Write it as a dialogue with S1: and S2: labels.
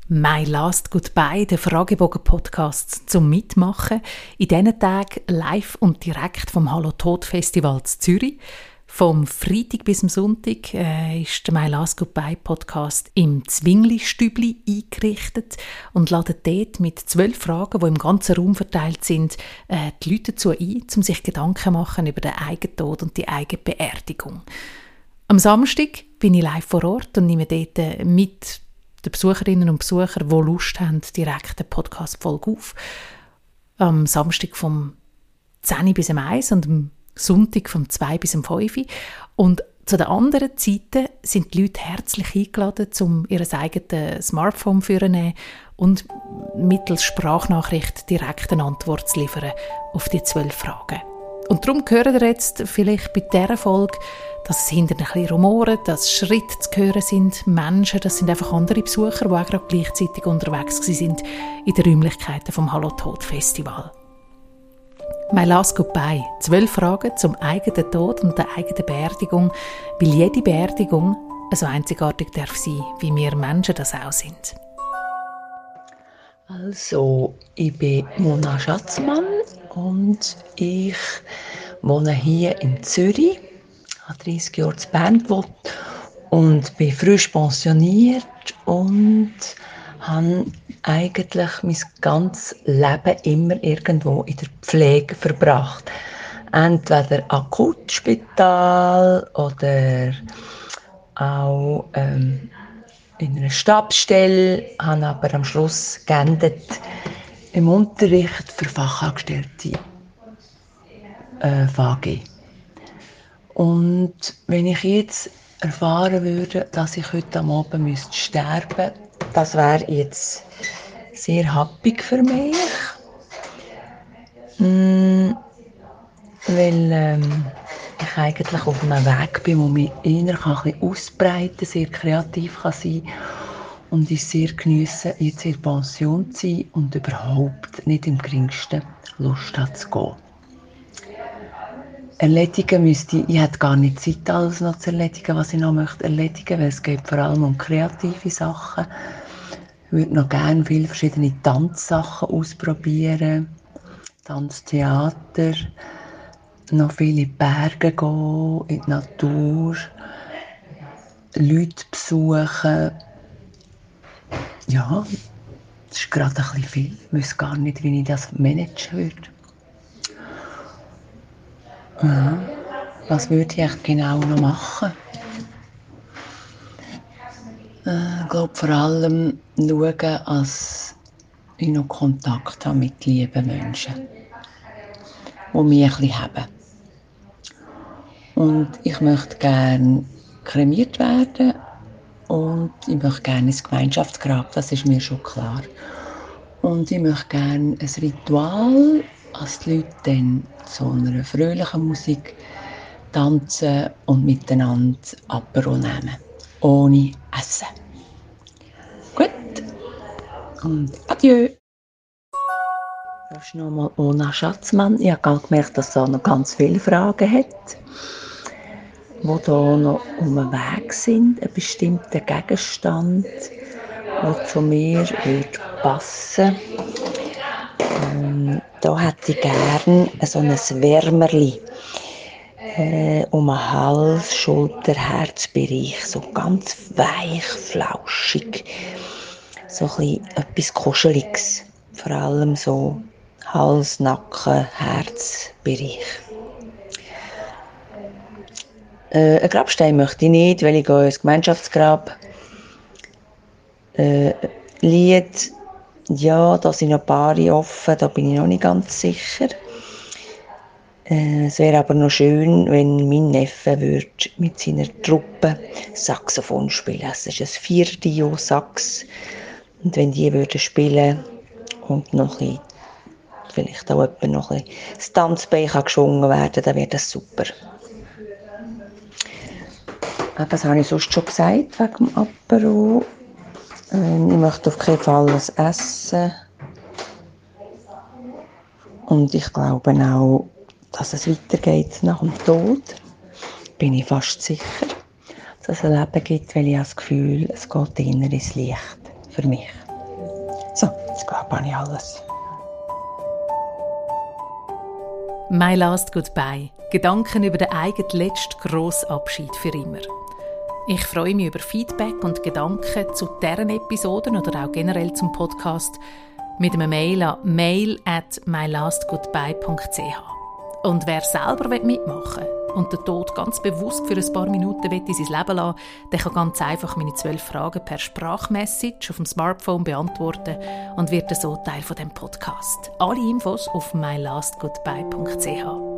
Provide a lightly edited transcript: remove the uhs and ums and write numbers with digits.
S1: My Last Goodbye, der Fragebogen-Podcast zum Mitmachen. In diesen Tagen live und direkt vom Hallo Tod Festival zu Zürich. Vom Freitag bis zum Sonntag ist der My Last Goodbye Podcast im Zwingli-Stübli eingerichtet und ladet dort mit 12 Fragen, die im ganzen Raum verteilt sind, die Leute dazu ein, um sich Gedanken zu machen über den Eigentod und die eigene Beerdigung. Am Samstag bin ich live vor Ort und nehme dort mit den Besucherinnen und Besuchern, die Lust haben, direkt eine Podcast-Folge auf. Am Samstag vom 10 bis 1 und am Sonntag vom 2 bis 5. Und zu den anderen Zeiten sind die Leute herzlich eingeladen, um ihr eigenes Smartphone vorzunehmen und mittels Sprachnachricht direkt eine Antwort zu liefern auf die 12 Fragen. Und darum hört ihr jetzt vielleicht bei dieser Folge, dass es hinter ein bisschen rumoren, dass Schritte zu hören sind, Menschen, das sind einfach andere Besucher, die auch gerade gleichzeitig unterwegs sind in den Räumlichkeiten vom Hallo Tod Festival. My Last Goodbye. 12 Fragen zum eigenen Tod und der eigenen Beerdigung, weil jede Beerdigung so einzigartig darf sein, wie wir Menschen das auch sind.
S2: Also, ich bin Mona Schatzmann und ich wohne hier in Zürich. Ich habe 30 Jahre in Bern gewohnt und bin frisch pensioniert und habe eigentlich mein ganzes Leben immer irgendwo in der Pflege verbracht. Entweder Akutspital oder auch in einer Stabsstelle, habe aber am Schluss geendet im Unterricht für Fachangestellte VG. Und wenn ich jetzt erfahren würde, dass ich heute am Abend sterben müsste, das wäre jetzt sehr happig für mich. Weil ich eigentlich auf einem Weg bin, wo mich eher ein bisschen ausbreiten kann, sehr kreativ kann sein und ich sehr geniesse, jetzt in der Pension zu sein und überhaupt nicht im geringsten Lust hat zu gehen. Erledigen müsste ich hätte gar nicht Zeit, alles noch zu erledigen, was ich noch möchte erledigen, weil es geht vor allem um kreative Sachen. Ich würde noch gerne viele verschiedene Tanzsachen ausprobieren, Tanztheater, noch viele in die Berge gehen, in die Natur, Leute besuchen. Ja, das ist gerade ein bisschen viel. Ich weiß gar nicht, wie ich das managen würde. Ja. Was würde ich echt genau noch machen? Ich glaube vor allem schauen, dass ich noch Kontakt habe mit lieben Menschen, die mich ein bisschen haben. Und ich möchte gerne kremiert werden und ich möchte gerne ins Gemeinschaftsgrab, das ist mir schon klar. Und ich möchte gerne ein Ritual, als die Leute dann zu einer fröhlichen Musik tanzen und miteinander Apero nehmen. Ohne Essen. Gut. Und adieu. Das ist nochmal Mona Schatzmann. Ich habe gemerkt, dass es noch ganz viele Fragen hat, die hier noch um den Weg sind. Ein bestimmter Gegenstand, der zu mir passen würde. Da hätte ich gerne so ein Wärmerli um den Hals, Schulter, Herzbereich. So ganz weich, flauschig. So ein bisschen etwas Kuscheliges. Vor allem so Hals, Nacken, Herzbereich. Einen Grabstein möchte ich nicht, weil ich gehe ins Gemeinschaftsgrab. Lied, ja, da sind noch ein paar offen, da bin ich noch nicht ganz sicher. Es wäre aber noch schön, wenn mein Neffe mit seiner Truppe Saxophon spielen. Es ist ein 4-Dio-Sax. Und wenn die würden spielen und noch ein bisschen, vielleicht auch noch ein bisschen das Tanzbein geschwungen werden, dann wäre das super. Das habe ich sonst schon gesagt, wegen dem Apero. Ich möchte auf keinen Fall was essen. Und ich glaube auch, dass es weitergeht nach dem Tod. Bin ich fast sicher, dass es ein Leben gibt, weil ich habe das Gefühl, es geht eher ins Licht für mich. So, jetzt glaube ich alles.
S1: My Last Goodbye. Gedanken über den eigenen letzten grossen Abschied für immer. Ich freue mich über Feedback und Gedanken zu deren Episoden oder auch generell zum Podcast mit einem Mail an mail@mylastgoodbye.ch. Und wer selber mitmachen will und den Tod ganz bewusst für ein paar Minuten in sein Leben lassen, der kann ganz einfach meine 12 Fragen per Sprachmessage auf dem Smartphone beantworten und wird so Teil von dem Podcast. Alle Infos auf mylastgoodbye.ch.